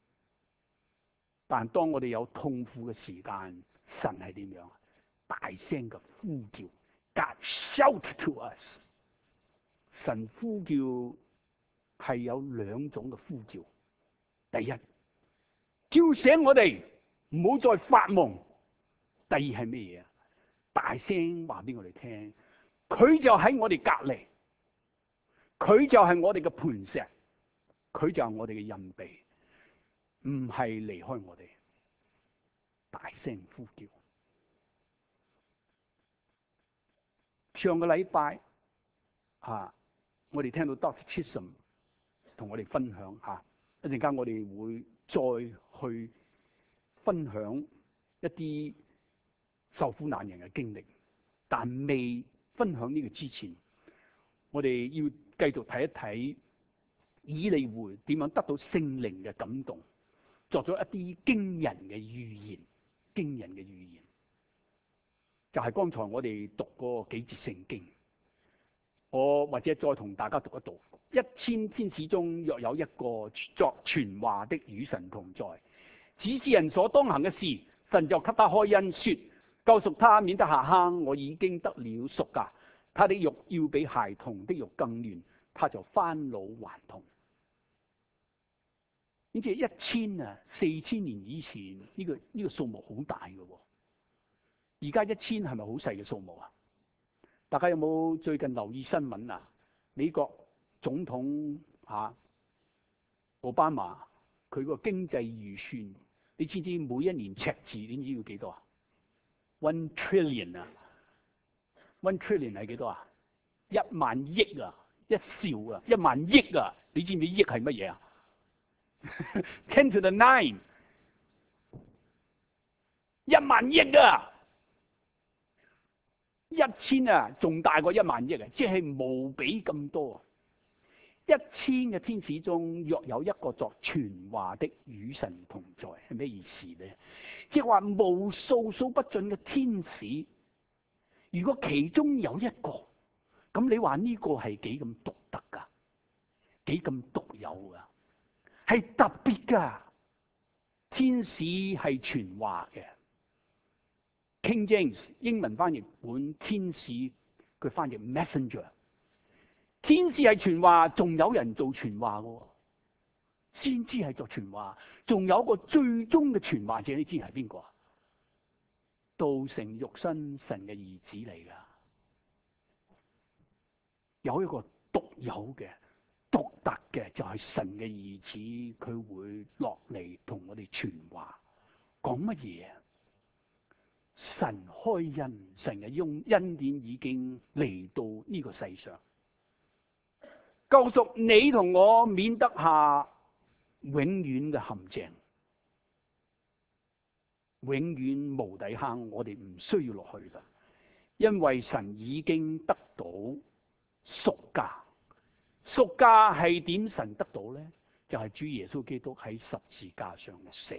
但當我哋有痛苦嘅時間，神係點樣？大聲嘅呼叫 ，God shout to us。神呼叫係有兩種嘅呼叫，第一，叫醒我哋。唔好再發夢。第二係咩嘢啊？大聲話俾我哋聽，佢就喺我哋隔籬，佢就係我哋嘅磐石，佢就係我哋嘅蔭庇，唔係離開我哋。大聲呼叫。上個禮拜我哋聽到 Dr. Chisholm 同我哋分享一陣間我哋會再去分享一啲受苦難人嘅經歷，但未分享呢個之前，我哋要繼續睇一睇以利戶點樣得到聖靈嘅感動，作咗一啲驚人嘅預言。驚人嘅預言就係剛才我哋讀過幾節聖經，我或者再同大家讀一讀。1000天使中若有一個作傳話的與神同在，指示人所當行嘅事，神就給他開恩說，救贖他免得下坑。我已經得了贖價，他的肉要比孩童的肉更嫩，他就返老還童。呢即係4000年以前呢個數目好大嘅，而家1000係咪好細嘅數目啊？大家有冇最近留意新聞啊？美國總統奧巴馬佢個經濟預算，你知唔知每一年赤字你知要幾多啊？1 trillion 啊，1 trillion 係幾多啊？1萬億啊，一兆啊，1萬億啊，你知唔知億係乜嘢啊？10 to the 9， 1萬億啊！1000啊，仲大過1萬億啊，即係無比咁多。1000嘅天使中，若有一個作傳話的與神同在，係咩意思咧？即係話無數數不盡嘅天使，如果其中有一個，咁你話呢個係幾咁獨特噶？幾咁獨有噶？係特別噶。天使係傳話嘅。King James 英文翻譯本天使，佢翻譯 messenger。天使係傳話，仲有人做傳話嘅。先知係作傳話，仲有一個最終嘅傳話者，你知係邊個啊？道成肉身神嘅兒子嚟噶，有一個獨有嘅、獨特嘅，就係神嘅兒子，佢會落嚟同我哋傳話，講乜嘢啊？神開恩，神嘅恩典已經嚟到呢個世上，救贖你同我，免得下永遠嘅陷阱，永遠無底坑，我哋唔需要落去啦，因為神已經得到贖價。贖價係點神得到咧？就係主耶穌基督喺十字架上嘅死。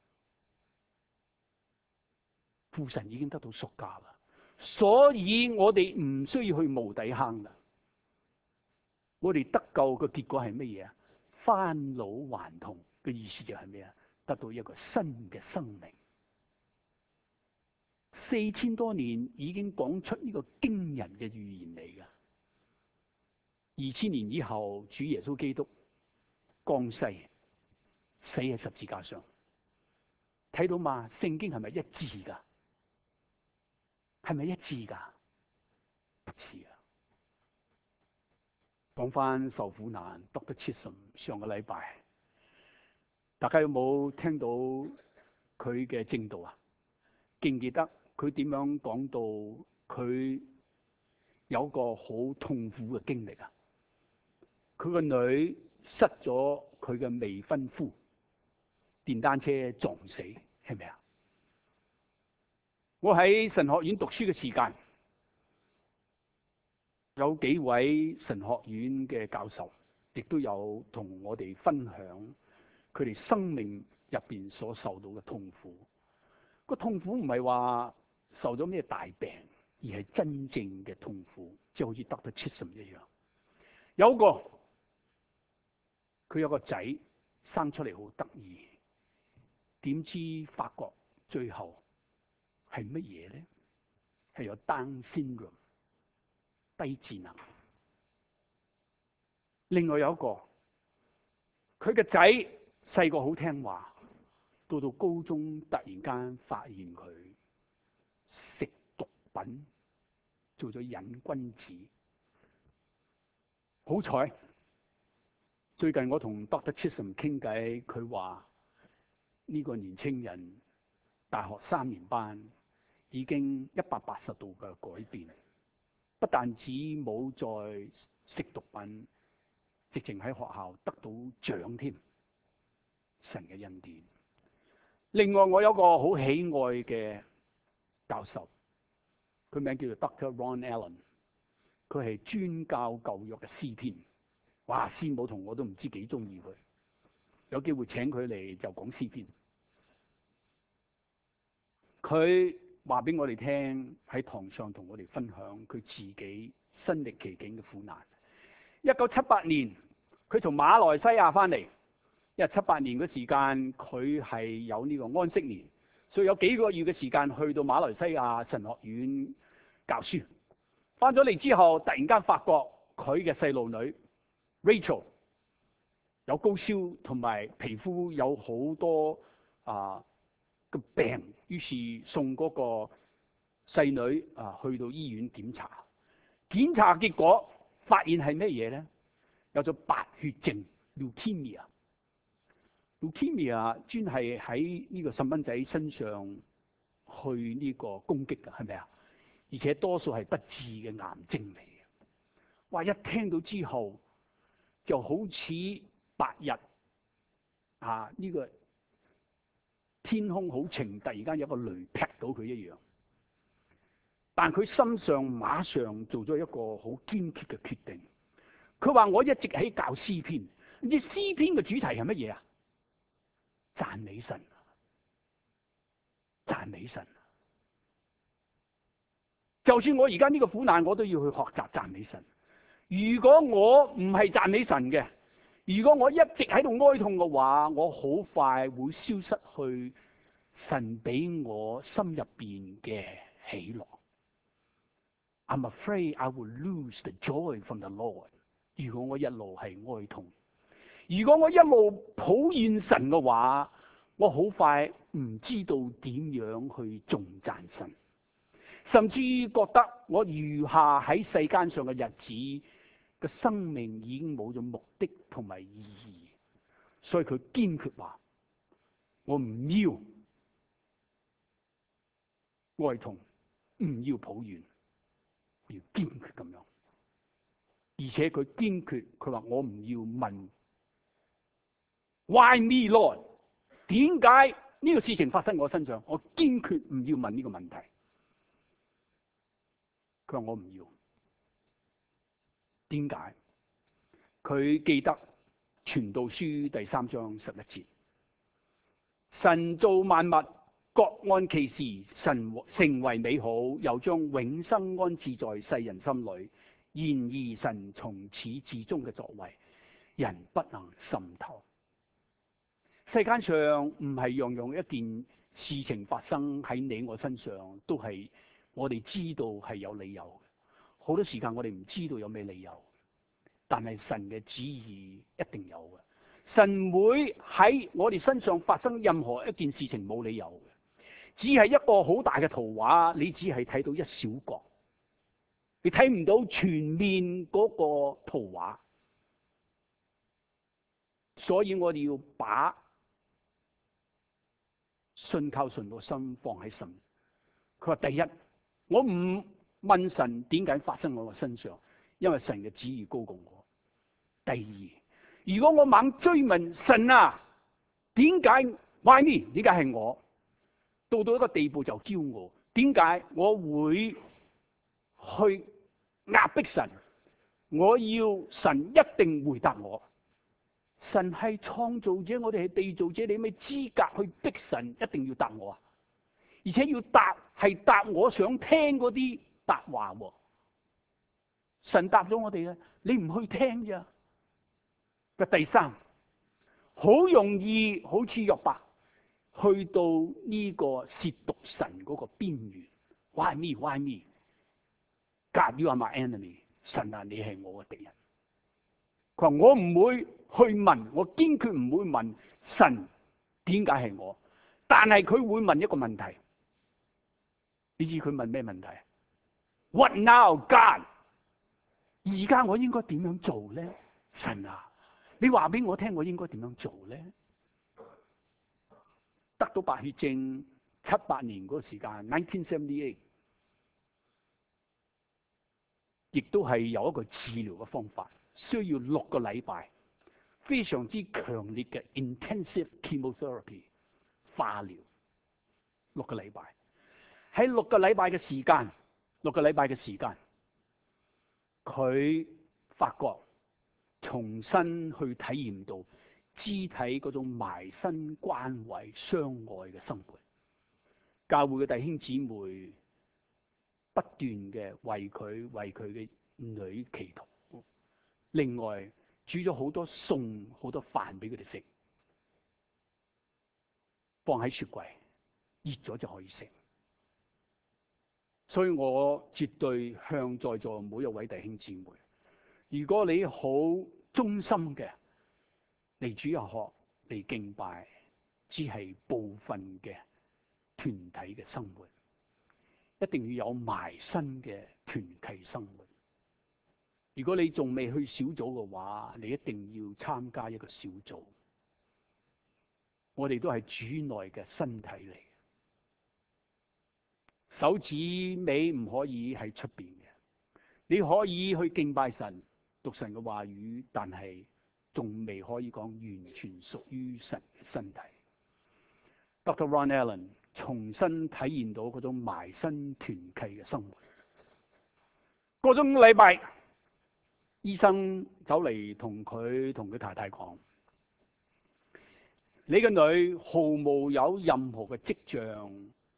父神已經得到贖價啦，所以我哋唔需要去無底坑啦。我哋得救嘅結果係乜嘢啊？返老還童嘅意思就係咩啊？得到一個新嘅生命， 4000多年已經講出呢個驚人嘅預言嚟㗎。2000年以後，主耶穌基督降世，死喺十字架上，睇到嘛？聖經係咪一致㗎？係咪一致㗎？不是啊！講翻受苦難 Dr. Chisholm 上個禮拜，大家有冇聽到佢嘅證道啊？記唔記得佢點樣講到佢有個好痛苦嘅經歷啊？佢個女失咗佢嘅未婚夫，電單車撞死，係咪啊？我喺神學院讀書嘅時間，有幾位神學院嘅教授，亦都有同我哋分享佢哋生命入邊所受到嘅痛苦。個痛苦唔係話受咗咩大病，而係真正嘅痛苦，即係好似 Dr. Chisholm 一樣。有個佢有個仔生出嚟好得意，點知發覺最後係乜嘢咧？係有 Down syndrome， 低智能。另外有一個，佢嘅仔細個好聽話，到高中突然間發現佢食毒品，做咗癮君子。好彩最近我同 Dr. Chisholm 傾偈，佢話呢個年青人大學3年班已經180度嘅改變，不但止冇再食毒品，直情喺學校得到獎添，神嘅恩典。另外我有個好喜愛嘅教授，佢名叫做 Dr. Ron Allen， 佢係專教舊約嘅詩篇。哇！師母同我都唔知幾中意佢，有機會請佢嚟就講詩篇。佢話俾我哋聽，喺堂上同我哋分享佢自己身歷其境嘅苦難。1978年，佢從馬來西亞翻嚟，因為78年嘅時間佢係有呢個安息年，所以有幾個月嘅時間去到馬來西亞神學院教書。翻咗嚟之後，突然間發覺佢嘅細路女 Rachel 有高燒同埋皮膚有好多個病，於是送嗰個細女去到醫院檢查。檢查結果發現係咩嘢咧？有咗白血症 leukemia。leukemia 專係喺呢個細蚊仔身上去呢個攻擊㗎，係咪啊？而且多數係不治嘅癌症嚟嘅。哇！一聽到之後就好似白日呢個天空好晴，突然間有個雷劈到佢一樣。但佢心上馬上做咗一個好堅決嘅決定。佢話：我一直喺教詩篇，你知詩篇嘅主題係乜嘢啊？讚美神，讚美神。就算我而家呢個苦難，我都要去學習讚美神。如果我唔係讚美神嘅，如果我一直喺度哀痛嘅話，我好快會消失去神俾我心入邊嘅喜樂。I'm afraid I will lose the joy from the Lord。如果我一路係哀痛，如果我一路抱怨神嘅話，我好快唔知道點樣去頌讚神，甚至覺得我餘下喺世間上嘅日子嘅生命已經冇咗目的同埋意義。所以佢堅決話：我唔要哀痛，唔要抱怨，要堅決咁樣。而且佢堅決，佢話我唔要問 Why me, Lord？ 點解呢個事情發生喺我身上？我堅決唔要問呢個問題。佢話我唔要。點解？佢記得傳道書第3章11節，神造萬物各按其時，神成為美好，又將永生安置在世人心裏。然而神從始至終嘅作為，人不能滲透。世間上唔係樣樣一件事情發生喺你我身上，都係我哋知道係有理由嘅。好多時間我哋唔知道有咩理由，但係神嘅旨意一定有嘅。神會喺我哋身上發生任何一件事情冇理由嘅，只係一個好大嘅圖畫，你只係睇到一小角，你睇唔到全面嗰個圖畫。所以我哋要把信靠神個心放喺神。佢話第一，我唔問神點解發生喺我身上，因為神嘅旨意高過我。第二，如果我猛追問神啊，點解 why me？ 點解係我？到一個地步就驕傲。點解我會去壓迫神？我要神一定回答我。神係創造者，我哋係地造者，你有咩資格去逼神一定要答我啊？而且要係答我想聽嗰啲答話。神答咗我哋嘅，你唔去聽咋？第三，好容易好似約伯去到呢個褻瀆神嗰個邊緣。Why me? Why me? God, you are my enemy。神啊，你係我嘅敵人。佢話我唔會去問，我堅決唔會問神點解係我。但係佢會問一個問題，你知佢問咩問題 ？What now, God？ 而家我應該點樣做咧？神啊，你話俾我聽，我應該點樣做咧？得到白血症78年嗰個時間 ，1978， 亦都係有一個治療嘅方法，需要6個禮拜，非常之強烈嘅 intensive chemotherapy 化療，6個禮拜。喺6個禮拜嘅時間，6個禮拜嘅時間，佢發覺重新去體驗到肢體嗰種埋身關懷相愛嘅生活。教會嘅弟兄姊妹不斷嘅為佢嘅女祈禱，另外煮咗好多餸好多飯俾佢哋食，放喺雪櫃，熱咗就可以食。所以我絕對向在座每一位弟兄姊妹，如果你好忠心嘅嚟主日學嚟敬拜，只係部分嘅團體嘅生活，一定要有埋身嘅團契生活。如果你仲未去小組嘅話，你一定要參加一個小組。我哋都係主內嘅身體嚟，手指尾唔可以喺出邊嘅。你可以去敬拜神、讀神嘅話語，但係仲未可以講完全屬於神嘅身體。Dr. Ron Allen 重新體驗到嗰種埋身團契嘅生活。嗰種禮拜，醫生走嚟同佢太太講：你嘅女毫無有任何嘅跡象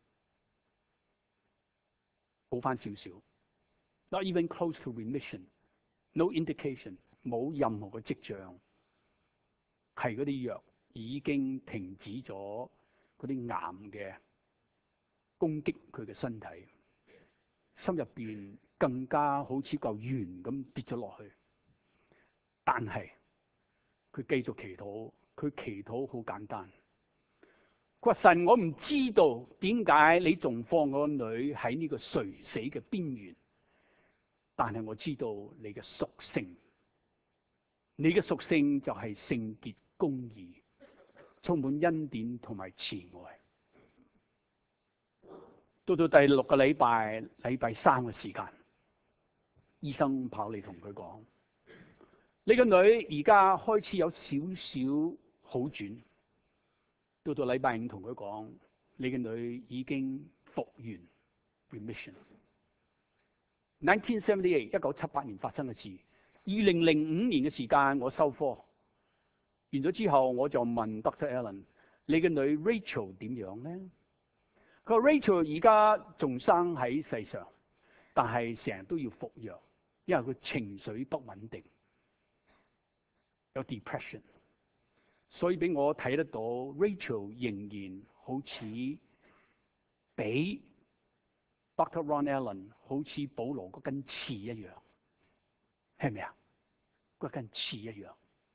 好翻少少 ，not even close to remission， no indication， 冇任何嘅跡象係嗰啲藥已經停止咗嗰啲癌嘅攻擊佢嘅身體，心入邊更加好似嚿鉛咁跌咗落去。但係佢繼續祈禱，佢祈禱好簡單。佢話：神，我唔知道點解你仲放我女喺呢個垂死嘅邊緣，但係我知道你嘅屬性，你嘅屬性就係聖潔、公義、充滿恩典同埋慈愛。到第6個禮拜，禮拜3嘅時間，醫生跑嚟同佢講：你個女而家開始有少少好轉。到禮拜5同佢講：你嘅女已經復原 remission。1978 1978年發生嘅事，2005年嘅時間我收科完咗之後，我就問 Dr. Allen：你嘅女 Rachel 點樣咧？佢話 Rachel 而家仲生喺世上，但係成日都要服藥，因為佢情緒不穩定，有 depression。所以俾我睇得到 Rachel 仍然好似比 Dr. Ron Allen 好似保羅嗰根刺一樣，係咪啊？嗰根刺一樣。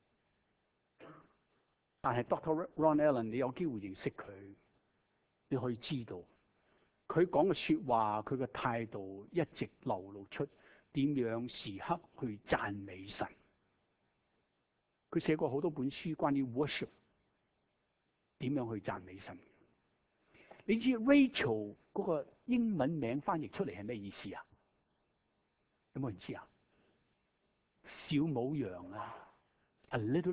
但係 Dr. Ron Allen 你有機會認識佢，你可以知道佢講嘅說話，佢嘅態度一直流露出點樣時刻去讚美神。佢寫過好多本書關於 worship， 點樣去讚美神。你知 Rachel 嗰個英文名翻譯出嚟係咩意思啊？有冇人知啊？小母羊啊 ，a little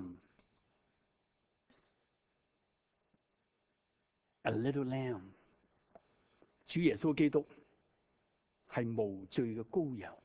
lamb，a little lamb。主耶穌基督係無罪嘅羔羊，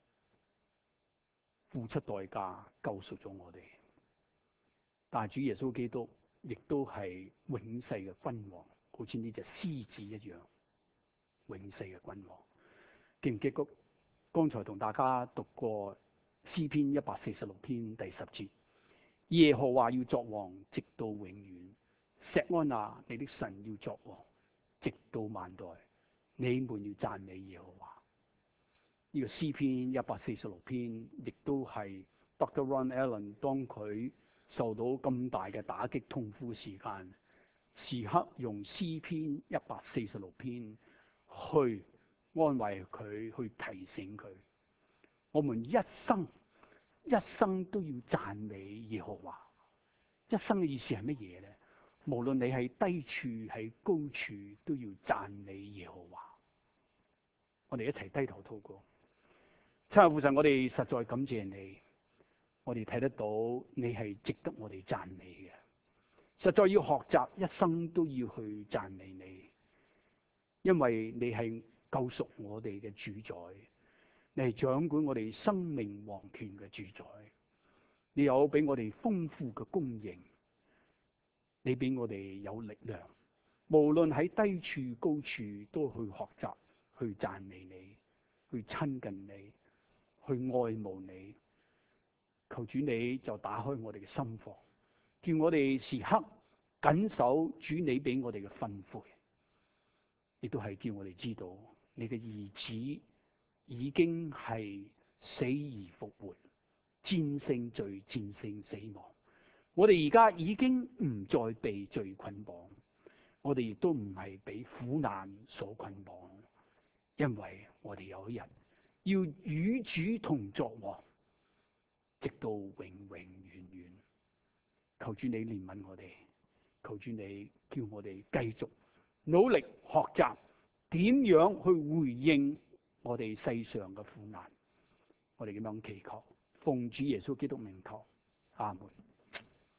付出代價救贖咗我哋。但係主耶穌基督亦都係永世嘅君王，好似呢隻獅子一樣，永世嘅君王。記唔記得剛才同大家讀過詩篇146篇第10節？耶和華要作王，直到永遠。錫安哪，你的神要作王，直到萬代。你們要讚美耶和華。呢個詩篇146篇，亦都係 Dr. Ron Allen 當佢受到咁大嘅打擊痛苦時間，時刻用詩篇146篇去安慰佢，去提醒佢。我們一生都要讚美耶和華。一生嘅意思係乜嘢咧？無論你係低處係高處，都要讚美耶和華。我哋一齊低頭禱告。親愛父神，我哋實在感謝你，我哋睇得到你係值得我哋讚美嘅。實在要學習一生都要去讚美你，因為你係救贖我哋嘅主宰，你係掌管我哋生命王權嘅主宰。你有俾我哋豐富嘅供應，你俾我哋有力量，無論喺低處高處都去學習去讚美你，去親近你，去愛慕你。求主你就打開我哋嘅心房，叫我哋時刻謹守主你俾我哋嘅吩咐，亦都係叫我哋知道你嘅兒子已經係死而復活，戰勝罪，戰勝死亡。我哋而家已經唔再被罪捆綁，我哋亦都唔係俾苦難所捆綁，因為我哋有一日要與主同作王，直到永永遠遠。求主你憐憫我哋，求主你叫我哋繼續努力學習點樣去回應我哋世上嘅苦難。我哋咁樣祈求，奉主耶穌基督名求，阿門。